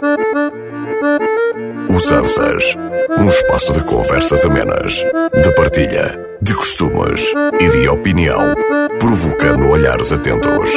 Os Ansas, um espaço de conversas amenas, de partilha, de costumes e de opinião, provocando olhares atentos.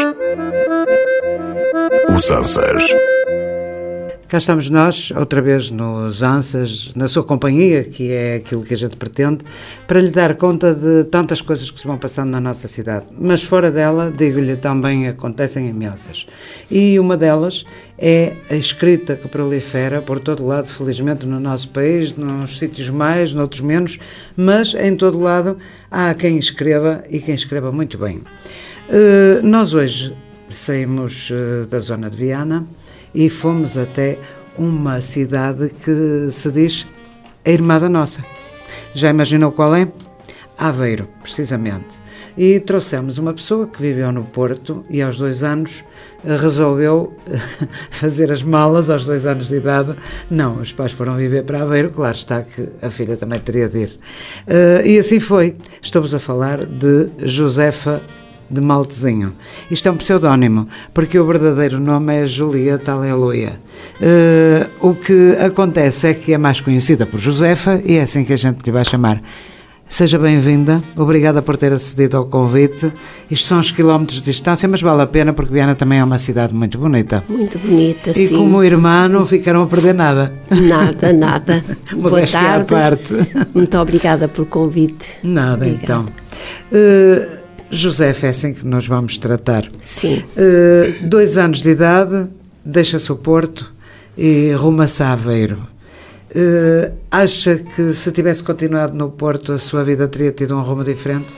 Os Ansas. Cá estamos nós, outra vez nos Ansas, na sua companhia, que é aquilo que a gente pretende, para lhe dar conta de tantas coisas que se vão passando na nossa cidade. Mas fora dela, digo-lhe, também acontecem imensas. E uma delas é a escrita que prolifera por todo lado, felizmente, no nosso país, nos sítios mais, noutros menos, mas em todo lado há quem escreva e quem escreva muito bem. Nós hoje saímos da zona de Viana e fomos até uma cidade que se diz a irmã da nossa. Já imaginou qual é? Aveiro, precisamente. E trouxemos uma pessoa que viveu no Porto e aos 2 anos resolveu fazer as malas, aos 2 anos de idade. Não, os pais foram viver para Aveiro, claro está que a filha também teria de ir. E assim foi. Estamos a falar de Josefa de Maltezinho. Isto é um pseudónimo, porque o verdadeiro nome é Julieta Aleluia. O que acontece é que é mais conhecida por Josefa e é assim que a gente lhe vai chamar. Seja bem-vinda, obrigada por ter acedido ao convite. Isto são uns quilómetros de distância, mas vale a pena porque Viana também é uma cidade muito bonita. Muito bonita, sim. E como irmã não ficaram a perder nada. Nada, nada. Boa tarde. Parte. Muito obrigada por convite. Nada, obrigada. Então. Josefa, é assim que nós vamos tratar. Sim. 2 anos de idade, deixa-se o Porto e rumo-se a Aveiro. Acha que se tivesse continuado no Porto a sua vida teria tido um rumo diferente?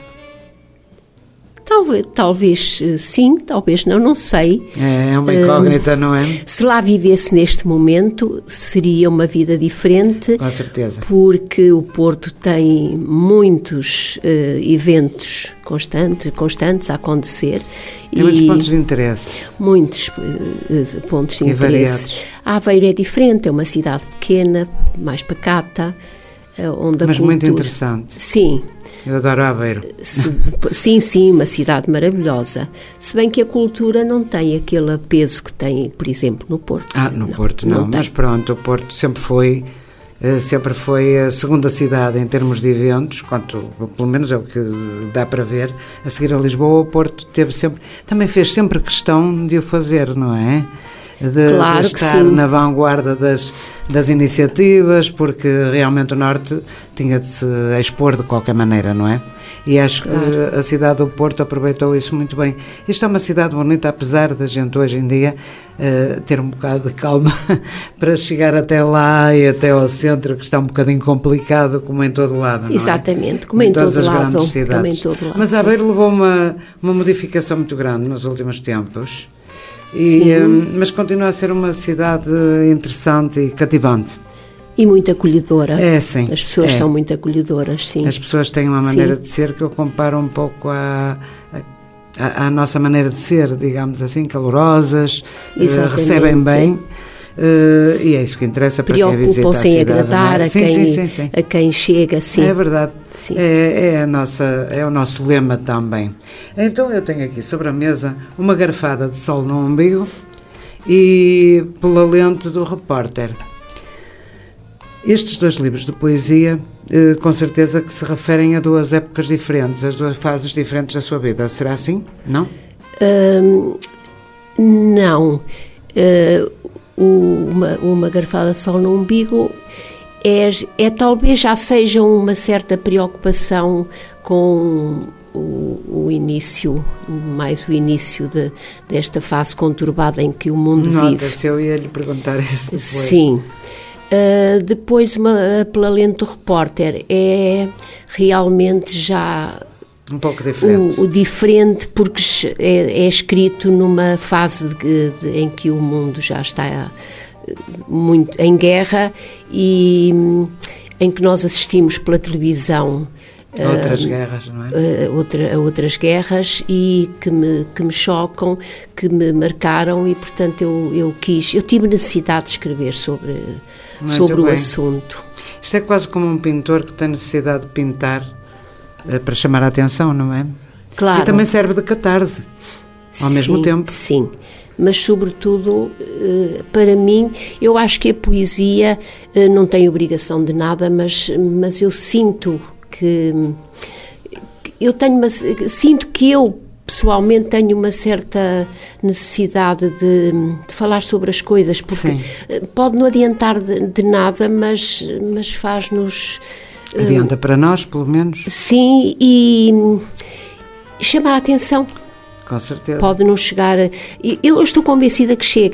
Talvez sim, talvez não sei. É uma incógnita, não é? Se lá vivesse neste momento, seria uma vida diferente. Com certeza. Porque o Porto tem muitos eventos constantes a acontecer. Tem muitos pontos de interesse. Muitos pontos de interesse. Variados. Aveiro é diferente, é uma cidade pequena, mais pacata, onde mas muito interessante. Sim. Eu adoro Aveiro. Sim, uma cidade maravilhosa. Se bem que a cultura não tem aquele peso que tem, por exemplo, no Porto. No Porto não, mas pronto, o Porto sempre foi a segunda cidade em termos de eventos, pelo menos é o que dá para ver. A seguir a Lisboa, o Porto também fez sempre questão de o fazer, não é? Claro de estar na vanguarda das iniciativas, porque realmente o Norte tinha de se expor de qualquer maneira, não é? E acho que a cidade do Porto aproveitou isso muito bem. Isto é uma cidade bonita, apesar da gente hoje em dia ter um bocado de calma para chegar até lá e até ao centro, que está um bocadinho complicado, como em todo lado, não é? Exatamente, como em todas todo as lado, grandes cidades. Mas Aveiro levou uma modificação muito grande nos últimos tempos. Mas continua a ser uma cidade interessante e cativante. E muito acolhedora. É, sim. As pessoas são muito acolhedoras, sim. As pessoas têm uma maneira de ser que eu comparo um pouco à nossa maneira de ser, digamos assim, calorosas, recebem bem. E é isso que interessa para quem visita a cidade. Preocupam-se em agradar a quem chega, sim. É verdade. Sim. É o nosso lema também. Então eu tenho aqui sobre a mesa uma garrafada de Sol no Umbigo e Pela Lente do Repórter. Estes 2 livros de poesia, com certeza que se referem a 2 épocas diferentes, as 2 fases diferentes da sua vida. Será assim? Não? Não. Uma garrafada de Sol no Umbigo talvez já seja uma certa preocupação com o início desta fase conturbada em que o mundo vive. Nota-se, eu ia lhe perguntar isso depois. Sim. Depois, Pela Lente do Repórter é realmente já um pouco diferente. O diferente, porque é escrito numa fase em que o mundo já está muito em guerra e em que nós assistimos pela televisão a outras guerras, não é? A outras guerras e que me chocam, que me marcaram e, portanto, eu tive necessidade de escrever sobre o assunto. Isto é quase como um pintor que tem necessidade de pintar para chamar a atenção, não é? Claro. E também serve de catarse, ao mesmo tempo. Sim, mas sobretudo, para mim, eu acho que a poesia não tem obrigação de nada, mas eu sinto que sinto que eu pessoalmente tenho uma certa necessidade de falar sobre as coisas, porque pode não adiantar de nada, mas faz-nos... Adianta para nós, pelo menos. Sim, e chamar a atenção. Com certeza. Pode não chegar... Eu estou convencida que chega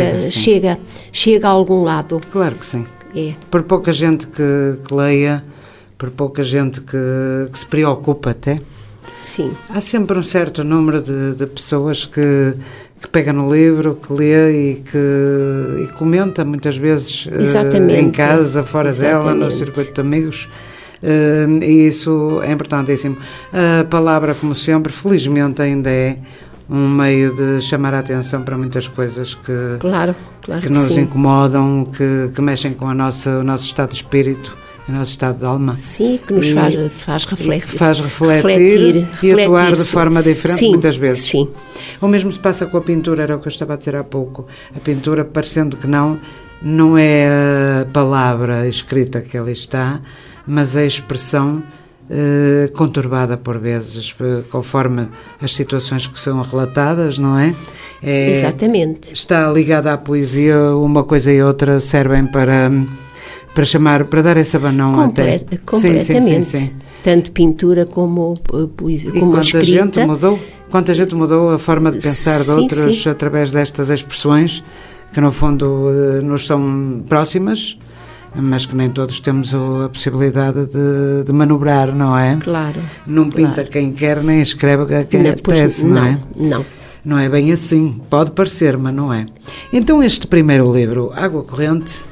a algum lado. Claro que sim. É. Por pouca gente que leia, por pouca gente que se preocupa até. Sim. Há sempre um certo número de pessoas que pega no livro, que lê e comenta muitas vezes em casa, fora dela, no circuito de amigos, e isso é importantíssimo. A palavra, como sempre, felizmente ainda é um meio de chamar a atenção para muitas coisas que nos incomodam, que mexem com o nosso estado de espírito, o nosso estado de alma. Sim, que nos faz refletir. Faz refletir e atuar de forma diferente muitas vezes. Sim. O mesmo se passa com a pintura, era o que eu estava a dizer há pouco. A pintura, parecendo que não é a palavra escrita que ali está, mas a expressão conturbada por vezes, conforme as situações que são relatadas, não é? Exatamente. Está ligada à poesia, uma coisa e outra servem para dar esse abanão até. Completamente. Sim. Tanto pintura como poesia, como a escrita. Quanta gente mudou a forma de pensar de outros através destas expressões, que no fundo nos são próximas, mas que nem todos temos a possibilidade de manobrar, não é? Claro. Não pinta quem quer, nem escreve a quem apetece, não é? Não. Não é bem assim. Pode parecer, mas não é. Então este primeiro livro, Água Corrente,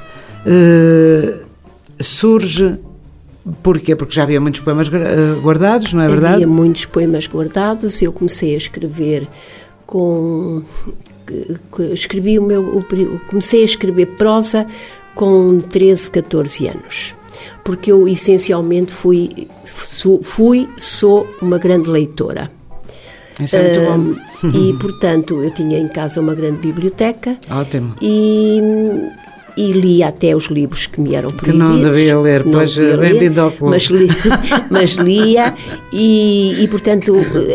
surge... Porquê? Porque já havia muitos poemas guardados, não é verdade? Havia muitos poemas guardados. Eu comecei a escrever comecei a escrever prosa com 13, 14 anos. Porque eu essencialmente sou uma grande leitora. Isso é muito bom. E portanto eu tinha em casa uma grande biblioteca. Ótimo. E lia até os livros que me eram proibidos. Que não devia ler, pois bem-vindo ao clube. Mas lia e portanto,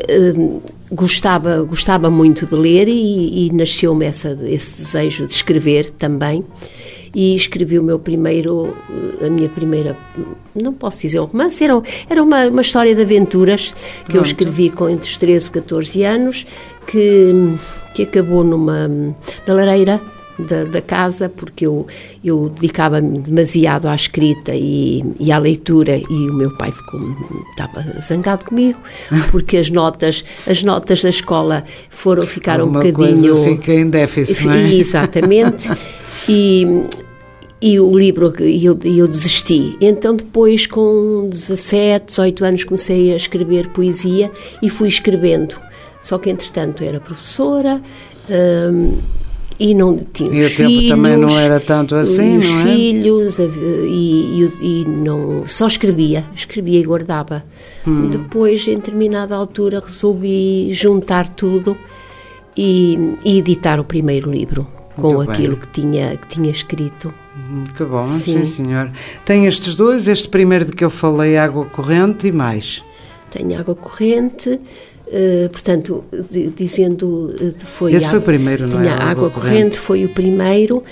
gostava muito de ler e nasceu-me esse desejo de escrever também. E escrevi a minha primeira, não posso dizer um romance, era uma história de aventuras que eu escrevi entre os 13 e 14 anos, que acabou na lareira da casa, porque eu dedicava-me demasiado à escrita e à leitura, e o meu pai estava zangado comigo, porque as notas da escola ficaram um bocadinho... Uma coisa fica em déficit, não é? Exatamente. E o livro, eu desisti. Então depois, com 17, 18 anos, comecei a escrever poesia e fui escrevendo. Só que, entretanto, era professora e não tinha os filhos. E o tempo também não era tanto assim, não é? Os filhos, e não, só escrevia e guardava. Depois, em determinada altura, resolvi juntar tudo e editar o primeiro livro com aquilo que tinha escrito. Que bom, sim senhor. Tem estes dois, este primeiro de que eu falei, Água Corrente, e mais? Tenho Água Corrente, portanto, dizendo... Esse foi o primeiro, não é? Tinha Água Corrente, foi o primeiro.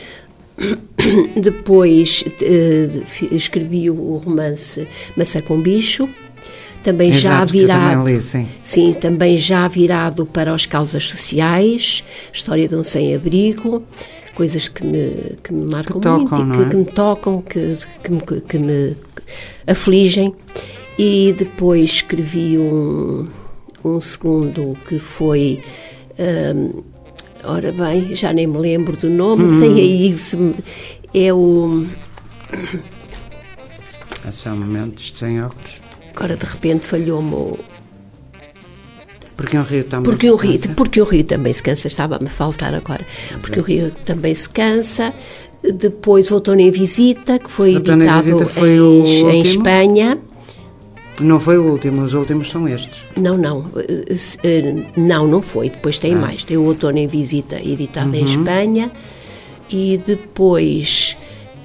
Depois escrevi o romance Maçã com Bicho, também já virado, também já virado para as causas sociais, História de um sem-abrigo, coisas que me marcam muito, que me tocam, que me afligem. E depois escrevi um segundo que foi, ora bem, já nem me lembro do nome, tem aí, é o... São momentos sem óculos. Agora de repente falhou-me o... Porque o Rio também Porque o Rio também se cansa, estava-me a faltar agora. Exato. Porque o Rio também se cansa. Depois Outono em Visita, que foi editado em Espanha. Não foi o último, os últimos são estes. Não foi. Depois tem mais. Tem o Outono em Visita, editado em Espanha, e depois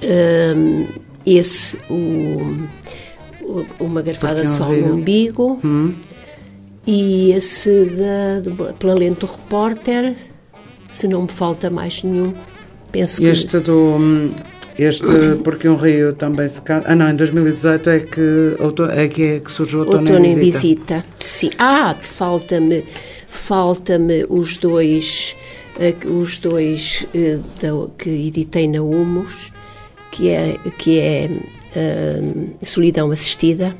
Uma Garfada de Sol no Umbigo, e esse pela Lente do Repórter, se não me falta mais nenhum. Penso que... Este Porque um Rio também se canta. Em 2018 é que surge o Outono em Visita. Sim. Falta-me os dois que editei na Humus, que é Solidão Assistida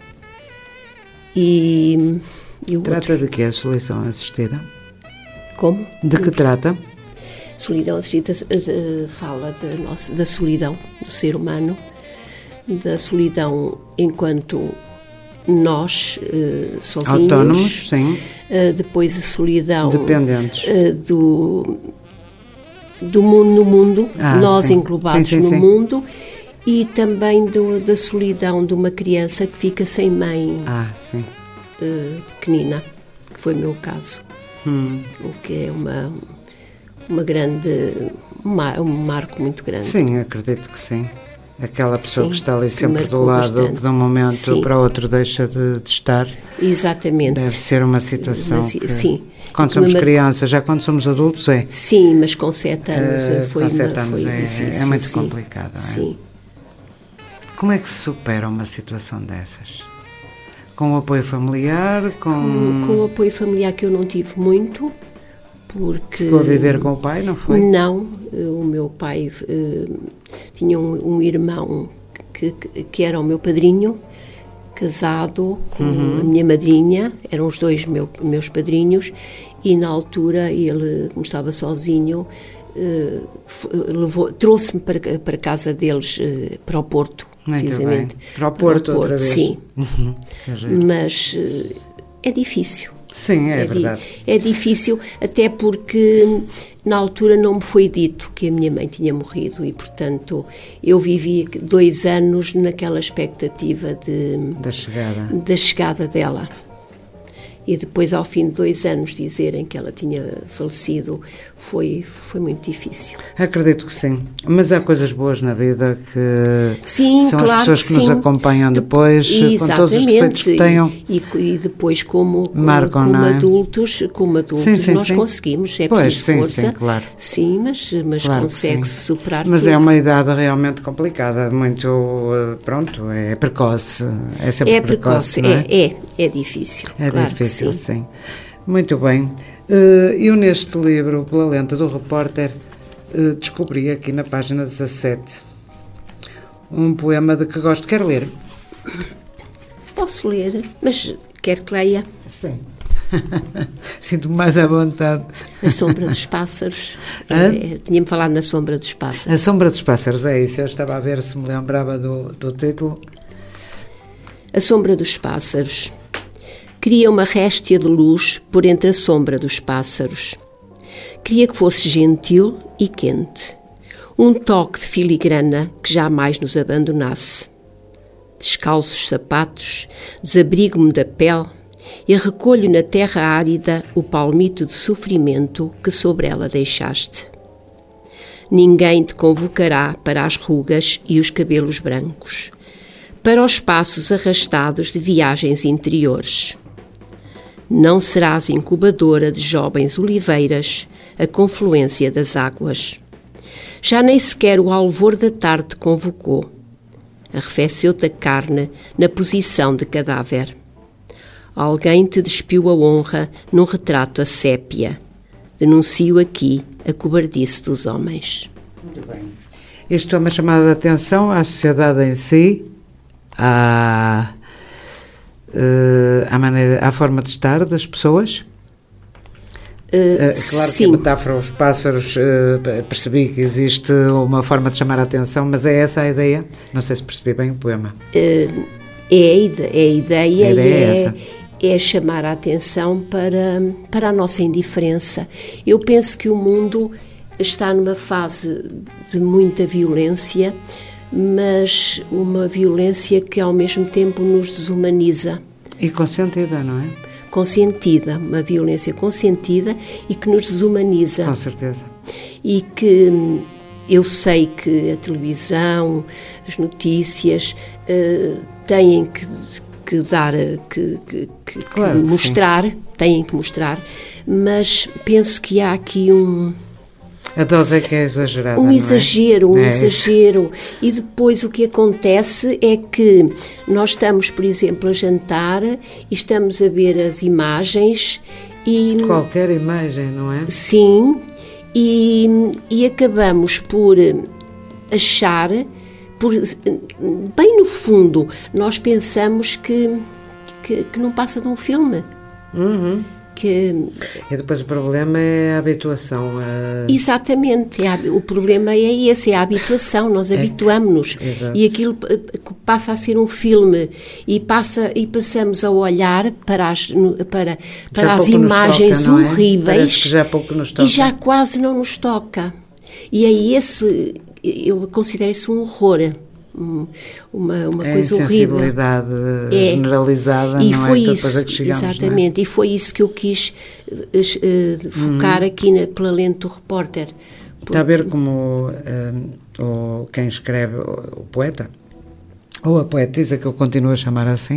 e o Trata outro. de que é a Solidão Assistida? Como? De que trata? Solidão Assistida fala da solidão do ser humano, da solidão enquanto nós sozinhos. Autónomos, sim. Depois a solidão dependentes do mundo no mundo, nós sim. englobados sim, no sim. mundo, e também da solidão de uma criança que fica sem mãe, sim. pequenina, que foi o meu caso. O que é um marco muito grande. Sim, acredito que sim. Aquela pessoa que está ali que sempre do marcou lado, bastante. que de um momento Sim. para outro deixa de estar. Exatamente. Deve ser uma situação Sim. quando somos crianças, já quando somos adultos é. Sim, mas com 7 anos foi com 7 anos foi é difícil. muito sim. complicado. Sim. Como é que se supera uma situação dessas? Com o apoio familiar? Com o apoio familiar, que eu não tive muito, porque... Ficou a viver com o pai, não foi? Não, o meu pai tinha um irmão que era o meu padrinho, casado com a minha madrinha, eram os dois meus padrinhos, e na altura ele, como estava sozinho, trouxe-me para a casa deles, para o Porto, precisamente. Para o Porto, outra vez. Sim. Mas é difícil. Sim, é verdade. É difícil, até porque na altura não me foi dito que a minha mãe tinha morrido, e portanto eu vivi 2 anos naquela expectativa da chegada dela. E depois, ao fim de 2 anos, dizerem que ela tinha falecido foi muito difícil. Acredito que sim. Mas há coisas boas na vida que são claro, as pessoas que nos acompanham depois, com todos os defeitos que tenham. E depois, como adultos, nós conseguimos. É preciso força. Sim, claro. Sim, mas claro, consegue-se superar Mas tudo. é uma idade realmente complicada, muito, é precoce. É sempre precoce, não é? É difícil. É claro, difícil. Sim. Muito bem. Eu neste livro, Pela Lente do Repórter, descobri aqui na página 17 um poema de que gosto. Quer ler? Posso ler, mas quer que leia? Sim. Sinto-me mais à vontade. A Sombra dos Pássaros. Tinha-me falado na Sombra dos Pássaros. A Sombra dos Pássaros, é isso. Eu estava a ver se me lembrava do título. A Sombra dos Pássaros. Queria uma réstia de luz por entre a sombra dos pássaros. Queria que fosse gentil e quente. Um toque de filigrana que jamais nos abandonasse. Descalços sapatos, desabrigo-me da pele e recolho na terra árida o palmito de sofrimento que sobre ela deixaste. Ninguém te convocará para as rugas e os cabelos brancos, para os passos arrastados de viagens interiores. Não serás incubadora de jovens oliveiras, a confluência das águas. Já nem sequer o alvor da tarde te convocou. Arrefeceu-te a carne na posição de cadáver. Alguém te despiu a honra num retrato a sépia. Denuncio aqui a cobardice dos homens. Muito bem. Isto é uma chamada de atenção à sociedade em si, à forma de estar das pessoas. Claro sim. que a metáfora os pássaros, percebi que existe uma forma de chamar a atenção, mas é essa a ideia? Não sei se percebi bem o poema. É a ideia é chamar a atenção para a nossa indiferença. Eu penso que o mundo está numa fase de muita violência, mas uma violência que ao mesmo tempo nos desumaniza. E consentida, não é? Consentida, uma violência consentida e que nos desumaniza. Com certeza. E que eu sei que a televisão, as notícias têm que dar, Claro, que mostrar, têm que mostrar, mas penso que há aqui a dose é que é exagerada. um não exagero, é? um exagero. E depois o que acontece é que nós estamos, por exemplo, a jantar e estamos a ver as imagens e... Qualquer imagem, não é? Sim, e acabamos por achar, bem no fundo, nós pensamos que não passa de um filme. Uhum. E depois o problema é a habituação. Exatamente, o problema é esse, é a habituação, nós habituamos-nos e aquilo passa a ser um filme e passamos a olhar para as imagens toca, horríveis. Parece que já pouco nos toca. E já quase não nos toca. E é eu considero isso um horror. Uma coisa horrível. Insensibilidade generalizada, e não foi é? Isso, a que chegamos, exatamente, e foi isso que eu quis focar aqui pela lente do repórter. Está a ver como quem escreve, o poeta, ou a poetisa, que eu continuo a chamar assim,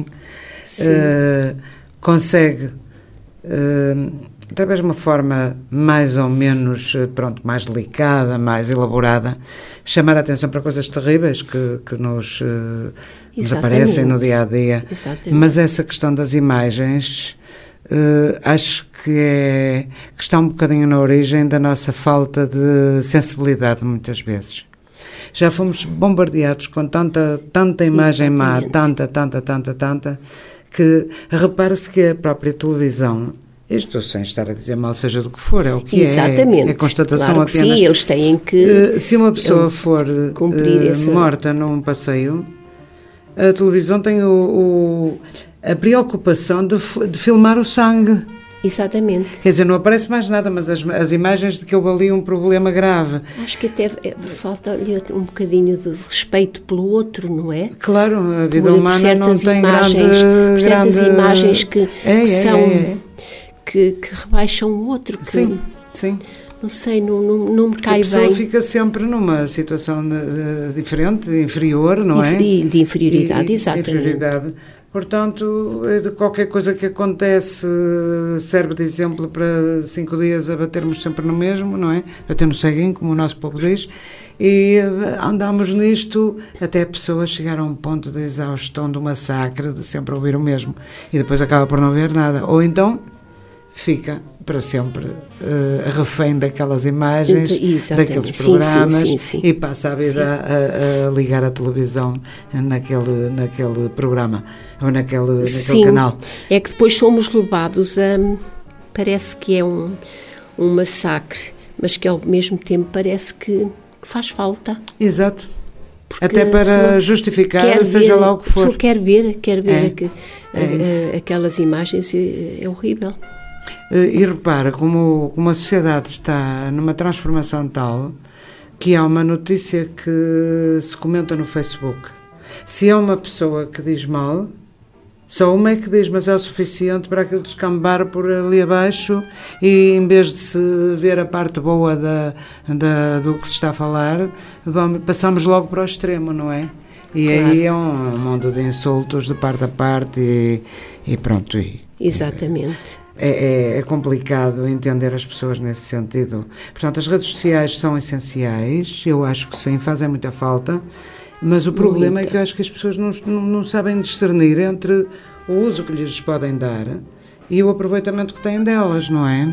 consegue, através de uma forma mais ou menos, mais delicada, mais elaborada, chamar a atenção para coisas terríveis que nos aparecem no dia-a-dia. Exatamente. Mas essa questão das imagens, acho que está um bocadinho na origem da nossa falta de sensibilidade, muitas vezes. Já fomos bombardeados com tanta imagem má, tanta, que repara-se que a própria televisão, isto sem estar a dizer mal, seja do que for, é o que Exatamente. É constatação claro que apenas. Sim, eles têm que se uma pessoa for cumprir morta num passeio, a televisão tem a preocupação de filmar o sangue. Exatamente. Quer dizer, não aparece mais nada, mas as imagens de que houve ali um problema grave. Acho que até falta-lhe um bocadinho de respeito pelo outro, não é? Claro, a vida humana não tem certas imagens que rebaixam o outro. Sim. Não sei, não me cai bem. A pessoa fica sempre numa situação diferente, inferior, não é? De inferioridade, exatamente. Inferioridade. Portanto, de qualquer coisa que acontece serve de exemplo para 5 dias a batermos sempre no mesmo, não é? Bater no ceguinho, como o nosso povo diz, e andamos nisto até a pessoa chegar a um ponto de exaustão, do massacre, de sempre ouvir o mesmo, e depois acaba por não ver nada. Ou então fica para sempre refém daquelas imagens, daqueles programas, sim. E passa a vida a ligar a televisão naquele programa, ou naquele canal. É que depois somos levados parece que é um massacre, mas que ao mesmo tempo parece que faz falta. Exato. Até para justificar, seja lá o que for. A pessoa quer ver aquelas imagens, é horrível. E repara como a sociedade está numa transformação tal que há uma notícia que se comenta no Facebook. Se é uma pessoa que diz mal, só uma é que diz, mas é o suficiente para aquilo descambar por ali abaixo, e em vez de se ver a parte boa do que se está a falar, passamos logo para o extremo, não é? E claro. Aí é um mundo de insultos de parte a parte e pronto. Exatamente. É complicado entender as pessoas nesse sentido. Portanto, as redes sociais são essenciais, eu acho que sim, fazem muita falta, mas o problema é que eu acho que as pessoas não sabem discernir entre o uso que lhes podem dar e o aproveitamento que têm delas, não é?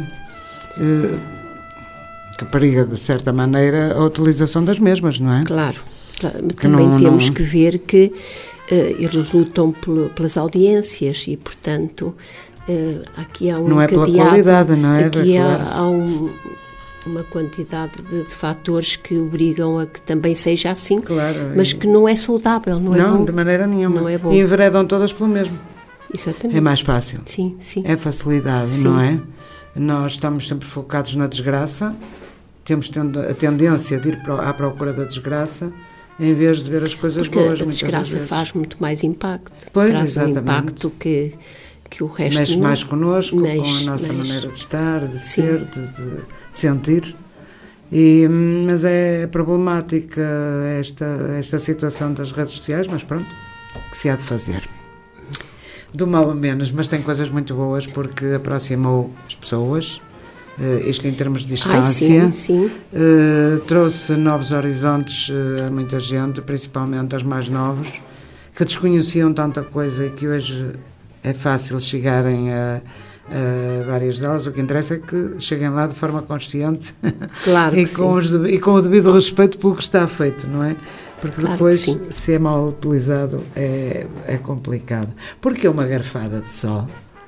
Que periga, de certa maneira, a utilização das mesmas, não é? Claro. Também temos que ver que eles lutam pelas audiências e, portanto... aqui há não é pela qualidade, não é? Aqui há uma quantidade de fatores que obrigam a que também seja assim, claro, mas que não é saudável, não é bom. Não, de maneira nenhuma. Não é bom. E enveredam todas pelo mesmo. Exatamente. É mais fácil. Sim. É facilidade, sim. Não é? Nós estamos sempre focados na desgraça, temos a tendência de ir à procura da desgraça, em vez de ver as coisas porque boas. A desgraça vezes faz muito mais impacto. Pois, traz exatamente. Um impacto que o resto mexe não. mais connosco, com a nossa maneira de estar, de ser, de sentir. Mas é problemática esta situação das redes sociais, mas pronto, que se há de fazer. Do mal a menos, mas tem coisas muito boas porque aproximou as pessoas, isto em termos de distância. Sim. Trouxe novos horizontes a muita gente, principalmente aos mais novos, que desconheciam tanta coisa e que hoje é fácil chegarem a várias delas. O que interessa é que cheguem lá de forma consciente Claro e com o devido respeito pelo que está feito, não é? Porque claro depois, se é mal utilizado, é complicado. Porquê uma garfada de sol?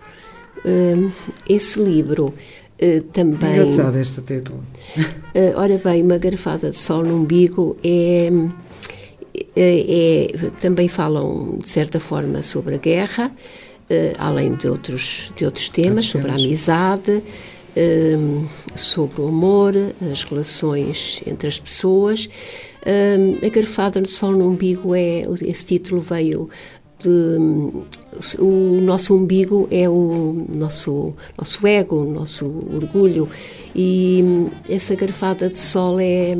Esse livro também... Engraçado este título. Ora bem, uma garfada de sol no umbigo também falam, de certa forma, sobre a guerra, além de outros temas, sobre a amizade, sobre o amor, as relações entre as pessoas. A garfada de sol no umbigo, esse título veio o nosso umbigo é o nosso ego, o nosso orgulho, e essa garfada de sol é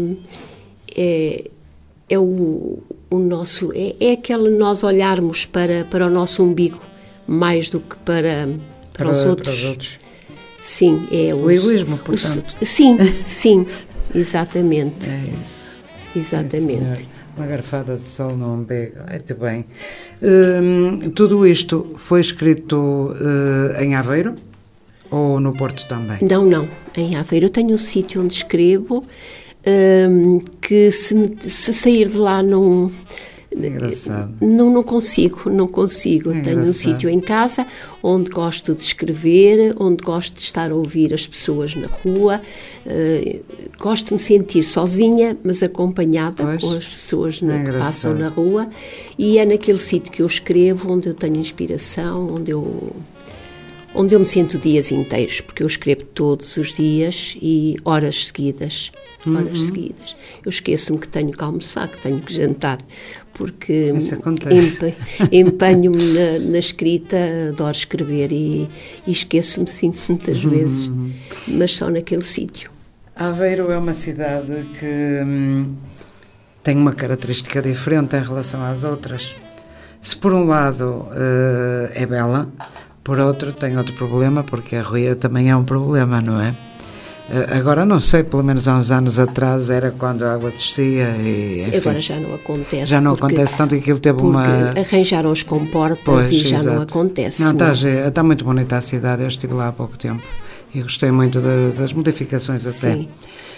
o nosso, é aquele nós olharmos para o nosso umbigo mais do que para os outros. Para os outros. Sim, é o egoísmo, portanto. Sim, exatamente. É isso. Exatamente. Sim, uma garfada de sol no umbigo. Muito bem. Tudo isto foi escrito em Aveiro ou no Porto também? Não. Em Aveiro eu tenho um sítio onde escrevo que se sair de lá não... Engraçado. Não consigo. Tenho um sítio em casa onde gosto de escrever, onde gosto de estar a ouvir as pessoas na rua, gosto de me sentir sozinha, mas acompanhada com as pessoas que passam na rua, e é naquele sítio que eu escrevo, onde eu tenho inspiração, onde eu me sinto dias inteiros, porque eu escrevo todos os dias e horas seguidas. Eu esqueço-me que tenho que almoçar, que tenho que jantar, porque empenho-me na escrita, adoro escrever e esqueço-me sim muitas vezes, mas só naquele sítio. Aveiro é uma cidade que tem uma característica diferente em relação às outras. Se por um lado é bela, por outro tem outro problema, porque a ruia também é um problema, não é? Agora não sei, pelo menos há uns anos atrás era quando a água descia e, enfim, agora já não acontece. Já não acontece tanto, que aquilo teve arranjaram as comportas e já não acontece. Não, está muito bonita a cidade, eu estive lá há pouco tempo e gostei muito das modificações até. Sim.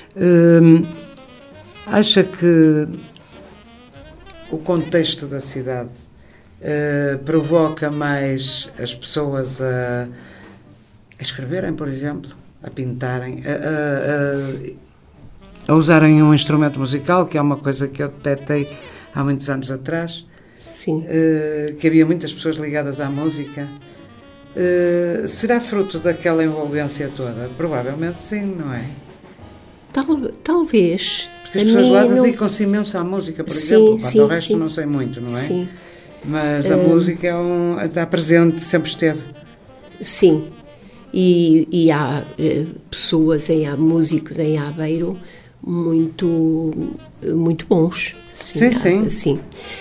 Acha que o contexto da cidade provoca mais as pessoas a escreverem, por exemplo, a pintarem, a usarem um instrumento musical, que é uma coisa que eu detetei há muitos anos atrás? Sim. Que havia muitas pessoas ligadas à música. Será fruto daquela envolvência toda? Provavelmente sim, não é? Talvez. Porque as pessoas lá dedicam-se imenso à música, por exemplo. Quanto ao resto não sei muito, não é? Sim. Mas a música está presente, sempre esteve. Sim. E há pessoas, há músicos em Aveiro muito bons. Sim.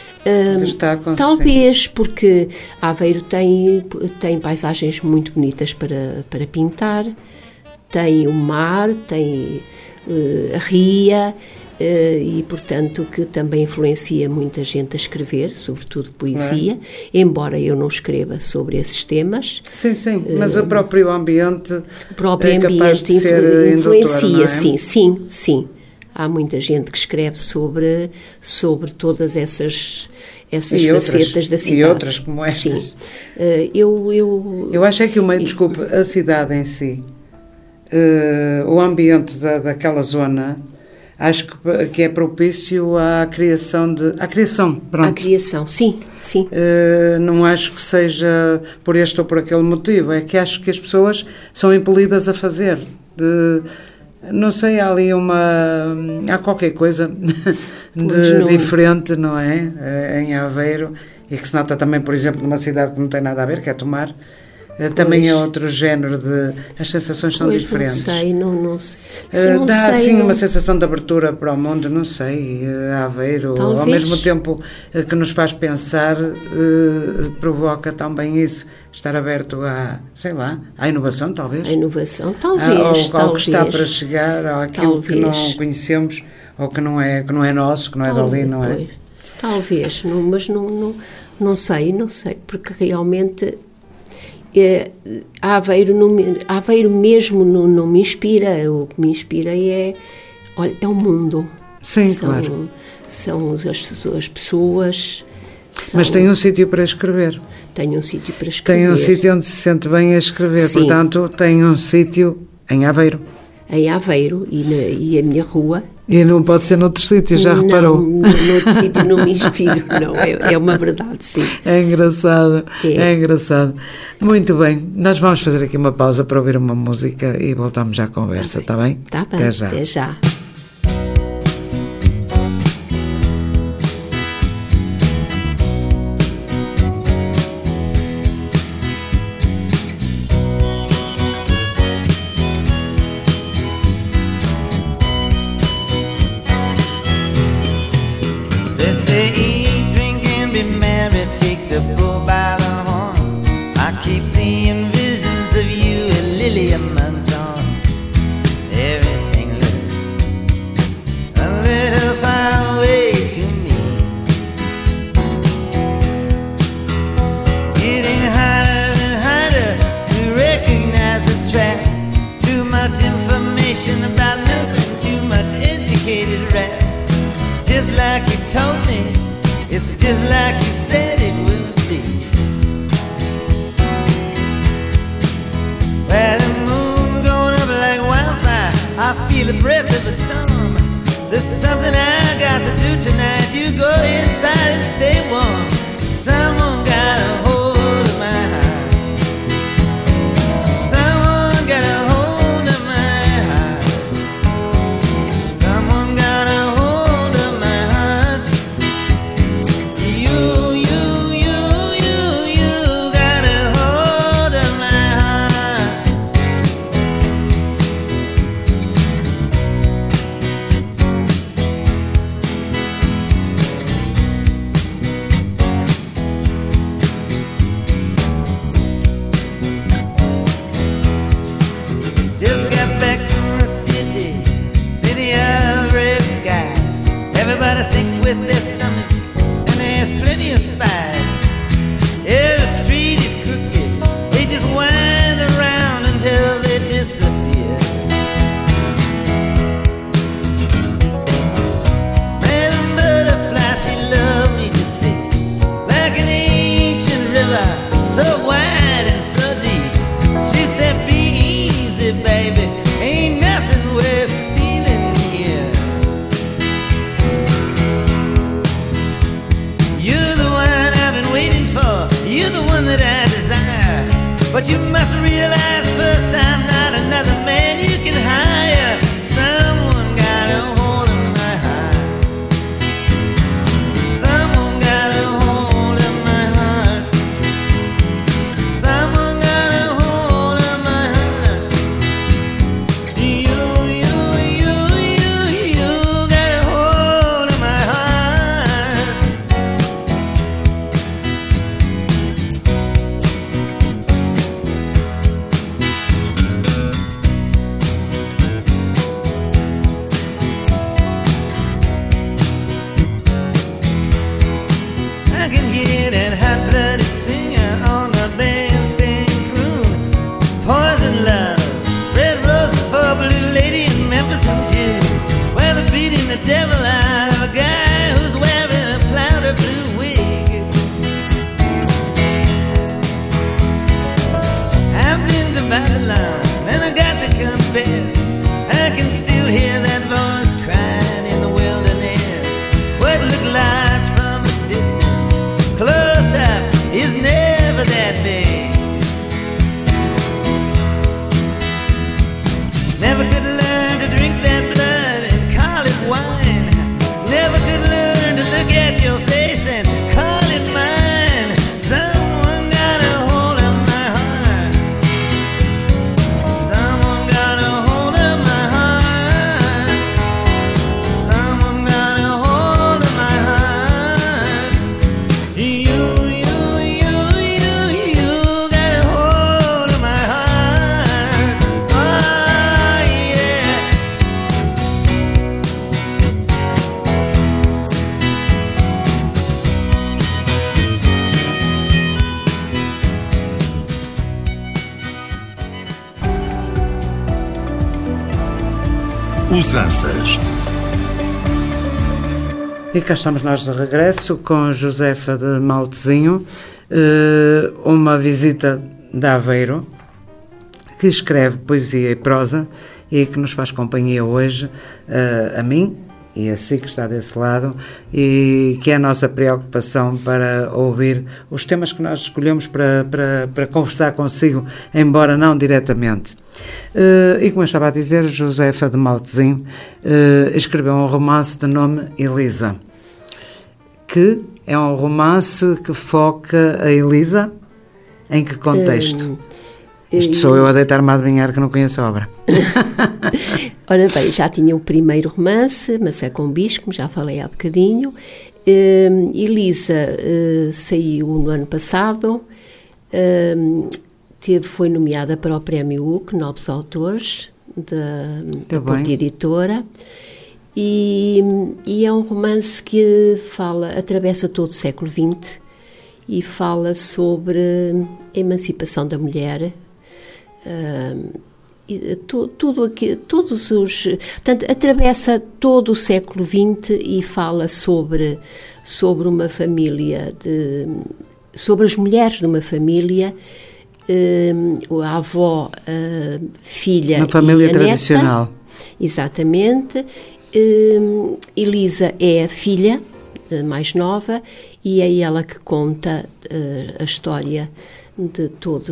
Talvez porque Aveiro tem paisagens muito bonitas para pintar, tem o mar, tem a ria, e portanto que também influencia muita gente a escrever, sobretudo poesia, embora eu não escreva sobre esses temas. Sim, mas o próprio ambiente influencia, indutor, sim. Há muita gente que escreve sobre todas essas facetas da cidade. E outras como estas. Sim. Eu acho é que a cidade em si, o ambiente daquela zona, acho que é propício à criação, pronto. À criação, sim. Não acho que seja por este ou por aquele motivo, é que acho que as pessoas são impelidas a fazer. Não sei, há ali há qualquer coisa não. diferente, não é? Em Aveiro, e que se nota também, por exemplo, numa cidade que não tem nada a ver, que é Tomar. Também é outro género as sensações são diferentes. Não sei. Dá assim uma sensação de abertura para o mundo, não sei, Aveiro, talvez. Ao mesmo tempo que nos faz pensar, provoca também isso, estar aberto à inovação, talvez. A inovação, talvez. Ao que está para chegar, àquilo que não conhecemos, ou que não é nosso, que não é dali, não é? Talvez, mas não sei, porque realmente... Aveiro mesmo não me inspira. O que me inspira é o mundo. Sim, claro. São as pessoas. Mas tem um sítio para escrever. Tem um sítio para escrever. Tem um sítio onde se sente bem a escrever. Sim. Portanto, tem um sítio em Aveiro. Em Aveiro e a minha rua. E não pode ser noutro sítio, já reparou? Noutro sítio não me inspiro, não, é uma verdade, sim. É engraçado, é engraçado. Muito bem, nós vamos fazer aqui uma pausa para ouvir uma música e voltamos já à conversa, está bem? Está bem, até já. But you must realize first I'm not another man you can hire. Someone got a hold of my heart. Someone got a hold of my heart. Someone got a hold of my heart. You got a hold of my heart. I can hear that hot-blooded singer on the bandstand croon. Poison love, red roses for blue lady in Memphis in June. Well, they're beating the devil out of a guy who's wearing a powder blue wig. I've been to Babylon and I got to confess, I can still hear that voice crying in the wilderness. What looked like from a distance, close up is never that big. Never could learn to dream look at your face and call it mine. Someone got a hold of my heart. Someone got a hold of my heart. Someone got a hold of my heart. You got a hold of my heart. Oh yeah. Usanças. E cá estamos nós de regresso com Josefa de Maltezinho, uma visita de Aveiro, que escreve poesia e prosa e que nos faz companhia hoje, a mim e a si que está desse lado, e que é a nossa preocupação para ouvir os temas que nós escolhemos para conversar consigo, embora não diretamente. E como eu estava a dizer, Josefa de Maltezinho escreveu um romance de nome Elisa, que é um romance que foca a Elisa em que contexto? Isto sou eu a deitar-me a adivinhar que não conheço a obra. Ora bem, já tinha o primeiro romance, Maçã com Bicho, como já falei há bocadinho. Elisa saiu no ano passado, foi nomeada para o Prémio UC, Novos Autores, da Porta Editora, e é um romance que atravessa todo o século XX e fala sobre a emancipação da mulher, portanto, atravessa todo o século XX e fala sobre uma família, sobre as mulheres de uma família, a avó, a filha, uma família e a tradicional. Neta. Exatamente. Elisa é a filha mais nova e é ela que conta a história de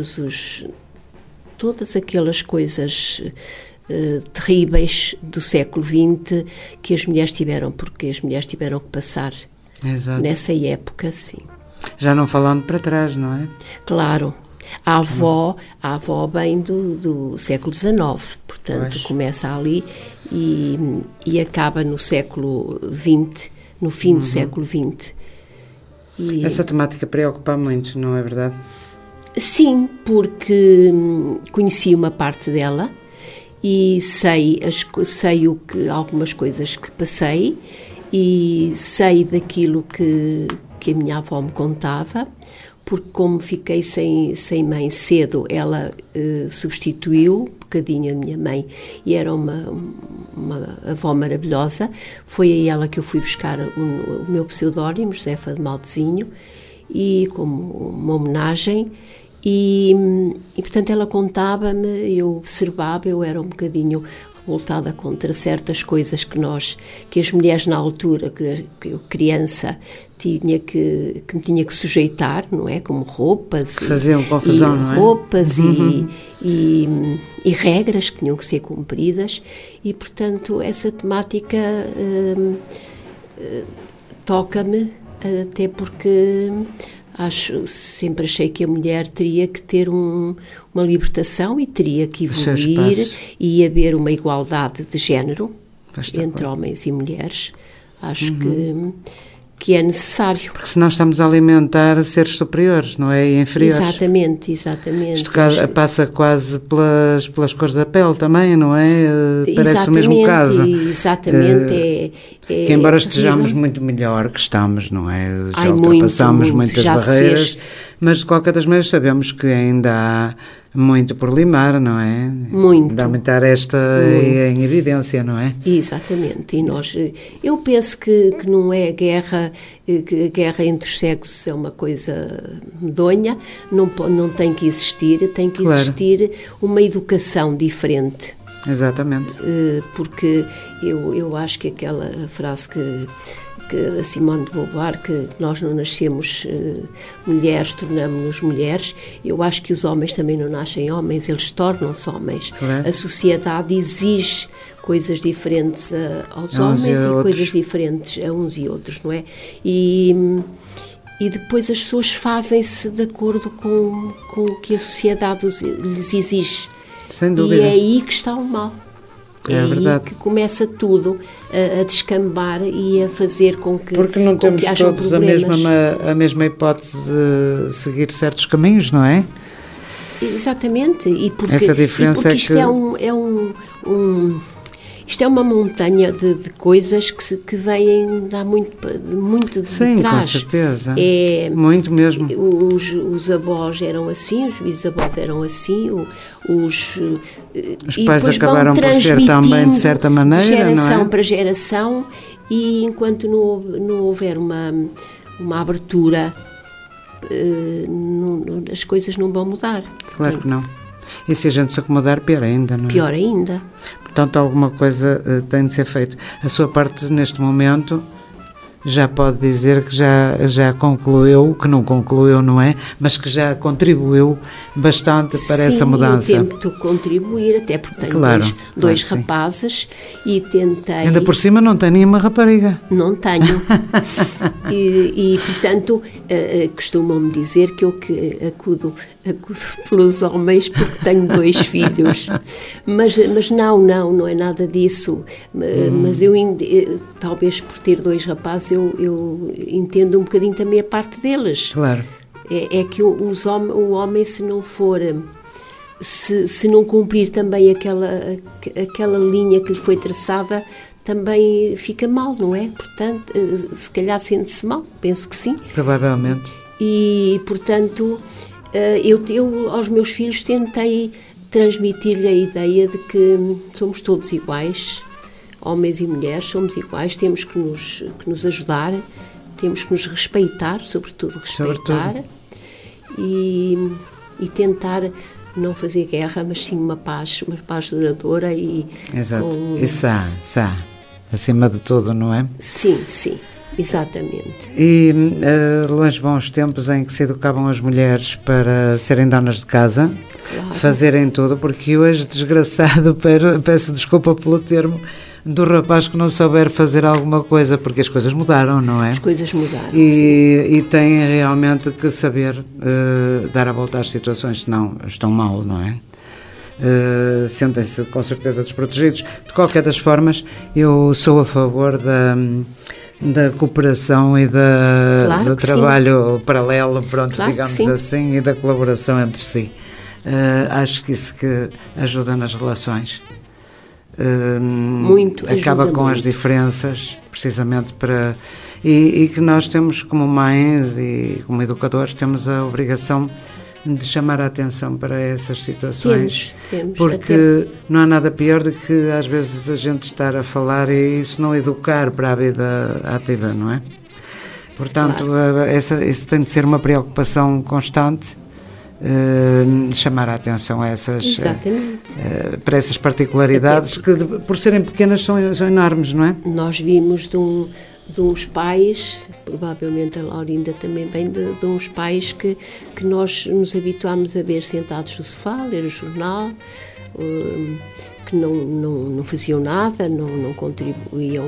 todas aquelas coisas terríveis do século XX que as mulheres tiveram, porque as mulheres tiveram que passar. Exato. Nessa época, sim. Já não falando para trás, não é? Claro. A avó vem do século XIX, portanto, pois. Começa ali e acaba no século XX, no fim do século XX. Essa temática preocupa muito, não é verdade? Sim, porque conheci uma parte dela e sei algumas coisas que passei e sei daquilo que a minha avó me contava, porque como fiquei sem mãe cedo, ela substituiu um bocadinho a minha mãe e era uma avó maravilhosa. Foi a ela que eu fui buscar o meu pseudónimo, Josefa de Maltezinho, e como uma homenagem. E portanto ela contava-me, eu observava, eu era um bocadinho revoltada contra certas coisas que as mulheres na altura, que eu criança, me tinha que sujeitar, não é? Como roupas. Faziam confusão, não é? Roupas e regras que tinham que ser cumpridas e, portanto, essa temática toca-me, até porque sempre achei que a mulher teria que ter uma libertação e teria que evoluir e haver uma igualdade de género entre homens e mulheres. Acho que é necessário. Porque senão estamos a alimentar seres superiores, não é? E inferiores. Exatamente. Isto passa quase pelas cores da pele também, não é? Parece o mesmo caso. Exatamente. Que embora estejamos muito melhor que estamos, não é? Já ultrapassamos muitas barreiras, mas de qualquer das maneiras sabemos que ainda há muito por limar, não é? Muito. De aumentar esta em evidência, não é? Exatamente. E eu penso que não é guerra, que a guerra entre os sexos é uma coisa medonha, não tem que existir, tem que existir uma educação diferente. Exatamente. Porque eu acho que aquela frase que a Simone de Beauvoir, que nós não nascemos mulheres, tornamos-nos mulheres, eu acho que os homens também não nascem homens, eles tornam-se homens. Claro. A sociedade exige coisas diferentes aos homens e coisas diferentes a uns e outros, não é? E depois as pessoas fazem-se de acordo com o que a sociedade lhes exige. Sem dúvida. E é aí que está o mal. É verdade. aí que começa tudo a descambar e a fazer com que Porque não temos que hajam todos problemas. a mesma hipótese de seguir certos caminhos, não é? Exatamente. E porque, essa diferença isto isto é uma montanha de coisas que vêm dar muito de Sim, trás. com certeza. Muito mesmo. Os avós eram assim, os bisavós eram assim, os pais acabaram por ser também de certa maneira, de geração não é? para geração, e enquanto não houver uma abertura, as coisas não vão mudar. Claro que não. E se a gente se acomodar, pior ainda, não é? Pior ainda. Portanto, alguma coisa tem de ser feita. A sua parte, neste momento, já pode dizer que já concluiu, que não concluiu, não é? Mas que já contribuiu bastante para essa mudança. Sim, eu tento contribuir, até porque tenho dois rapazes e tentei... Ainda por cima não tem nenhuma rapariga. Não tenho. e portanto, costumam-me dizer que eu acudo pelos homens porque tenho 2 filhos. Mas não é nada disso. Mas eu, talvez por ter 2 rapazes, eu entendo um bocadinho também a parte deles. Claro. É que o homem, se não for... Se não cumprir também aquela linha que lhe foi traçada, também fica mal, não é? Portanto, se calhar sente-se mal, penso que sim. Provavelmente. E, portanto, eu aos meus filhos tentei transmitir-lhe a ideia de que somos todos iguais, homens e mulheres, somos iguais, temos que nos ajudar, temos que nos respeitar, sobretudo respeitar, e tentar não fazer guerra, mas sim uma paz duradoura e... Exato, isso há, acima de tudo, não é? Sim, exatamente. E longe vão os tempos em que se educavam as mulheres para serem donas de casa, claro, fazerem tudo, porque hoje, desgraçado, peço desculpa pelo termo, do rapaz que não souber fazer alguma coisa, porque as coisas mudaram, não é? As coisas mudaram, e tem realmente que saber dar a volta às situações, senão estão mal, não é? Sentem-se com certeza desprotegidos. De qualquer das formas, eu sou a favor da cooperação e do trabalho paralelo, pronto, claro, digamos assim, e da colaboração entre si. Acho que isso que ajuda nas relações. Acaba com as diferenças, precisamente para... E que nós temos, como mães e como educadores, temos a obrigação de chamar a atenção para essas situações, temos, porque não há nada pior do que às vezes a gente estar a falar e isso não educar para a vida ativa, não é? Portanto, claro, isso tem de ser uma preocupação constante, chamar a atenção a essas, para essas particularidades que, por serem pequenas, são enormes, não é? Nós vimos de uns pais, provavelmente a Laurinda também vem de uns pais que nós nos habituámos a ver sentados no sofá, ler o jornal, que não faziam nada, não contribuíam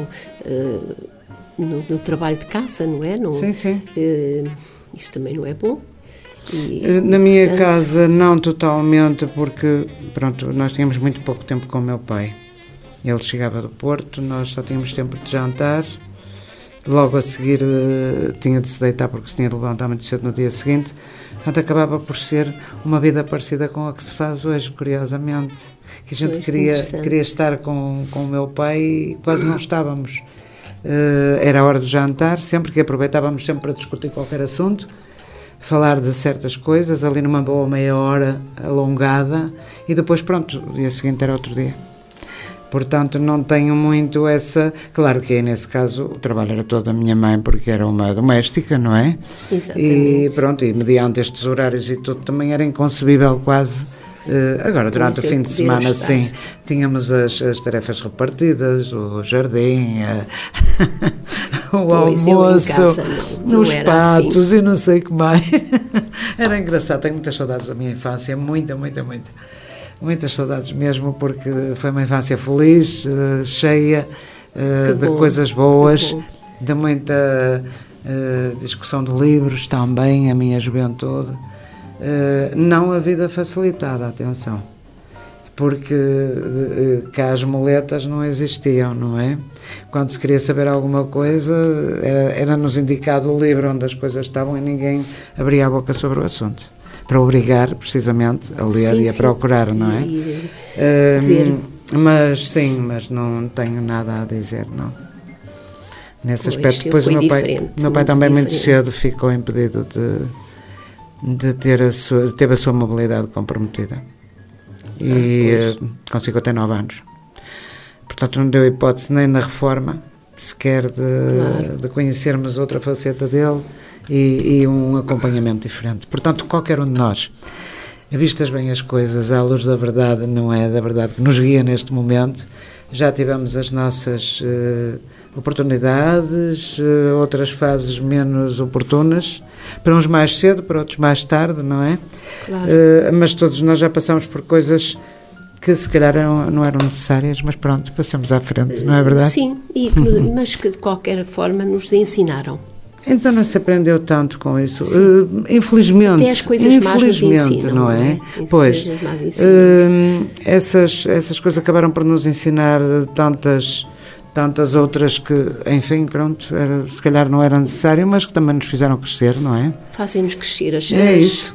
no trabalho de casa, não é? Sim. Isso também não é bom. Na minha casa não totalmente, porque pronto, nós tínhamos muito pouco tempo com o meu pai. Ele chegava do Porto, nós só tínhamos tempo de jantar, logo a seguir tinha de se deitar porque se tinha de levantar muito cedo no dia seguinte. Portanto, acabava por ser uma vida parecida com a que se faz hoje, curiosamente, que a gente queria estar com o meu pai e quase não estávamos. Era a hora do jantar, sempre que aproveitávamos sempre para discutir qualquer assunto, falar de certas coisas, ali numa boa meia hora alongada, e depois pronto, o dia seguinte era outro dia. Portanto, não tenho muito essa... Claro que aí, nesse caso, o trabalho era todo da minha mãe, porque era uma doméstica, não é? Exatamente. E pronto, e mediante estes horários e tudo, também era inconcebível quase Agora, durante o Pois, fim eu de poder semana, ajudar. sim, tínhamos as tarefas repartidas, o jardim, o Pois, eu em almoço, casa não os era patos assim. e não sei o que mais. Era engraçado, tenho muitas saudades da minha infância, muitas saudades mesmo, porque foi uma infância feliz, cheia de bom, coisas boas, que bom. de muita discussão de livros também, a minha juventude. Não a vida facilitada, atenção, porque cá as muletas não existiam, não é? Quando se queria saber alguma coisa, era-nos indicado o livro onde as coisas estavam e ninguém abria a boca sobre o assunto, para obrigar, precisamente, a ler Sim, e a sim. procurar, não é? Ver. Mas não tenho nada a dizer, não. Nesse Pois, aspecto, eu depois o fui meu pai diferente, também muito diferente. cedo ficou impedido de ter a sua mobilidade comprometida. E com 59 anos. Portanto, não deu hipótese nem na reforma, sequer de conhecermos outra faceta dele e um acompanhamento diferente. Portanto, qualquer um de nós, vistas bem as coisas, à luz da verdade, não é da verdade que nos guia neste momento, já tivemos as nossas oportunidades, outras fases menos oportunas, para uns mais cedo, para outros mais tarde, não é? Claro. Mas todos nós já passamos por coisas que se calhar não eram necessárias, mas pronto, passamos à frente, não é verdade? Sim, mas que de qualquer forma nos ensinaram. Então não se aprendeu tanto com isso. Infelizmente, Até as coisas más nos ensinam, não é? As Pois, coisas más ensinam. essas coisas acabaram por nos ensinar tantas outras que, enfim, pronto, se calhar não era necessário, mas que também nos fizeram crescer, não é? Fazem-nos crescer. É isso.